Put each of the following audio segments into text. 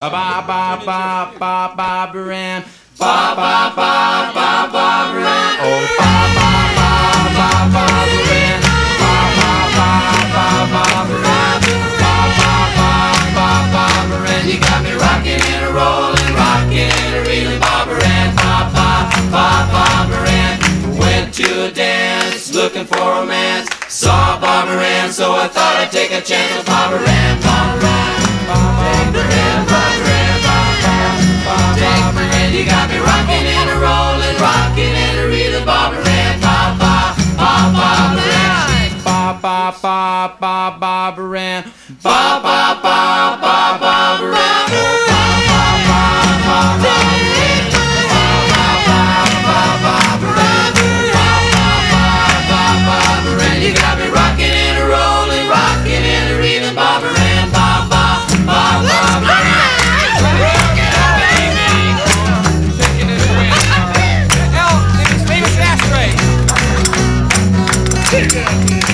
Ba ba ba ba ba Baran. Ba ba ba ba ba Baran. Oh ba ba ba ba ba Baran. Ba ba ba ba ba Baran. Ba ba ba ba ba Baran. You got me rocking and a rolling, rocking and a reeling, Bob Baran. Ba ba ba ba Baran. Went to a dance, looking for romance. Saw Bob Baran, so I thought I'd take a chance with Bob Baran. Bob Baran. Bob Baran. You got me rocking and a rolling, rocking and a reeling, Bob Baran. Ba ba ba ba Baran. Ba ba ba ba ba Baran. Ba ba ba ba ba Baran. Ba ba ba ba ba Baran. Ba ba ba ba ba Baran. Ba ba ba ba Baran. You got me rocking and a rolling, rocking and a reeling, Bob Baran. Ba ba ba ba Baran. He's really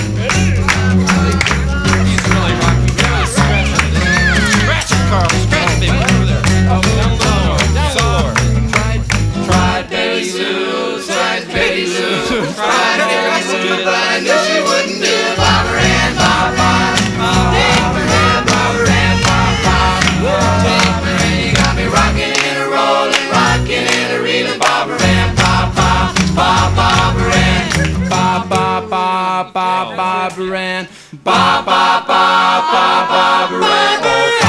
rocking. Scratch it, Carl. Scratch it, baby. Over there. Oh, down lower. Down lower. Tried Betty Lou. Tried Betty Lou. Tried Betty Lou, but I knew she wouldn't do it. Bob Baran, Bob Bob. Take my hand, Bob Baran, Bob Bob. Take my hand, you got me rocking and a rolling, rocking and a reeling, Bob Baran, Bob Bob, Bob Bob Baran. Ba ba ba ba ba Baran. Ba ba ba ba ba Baran.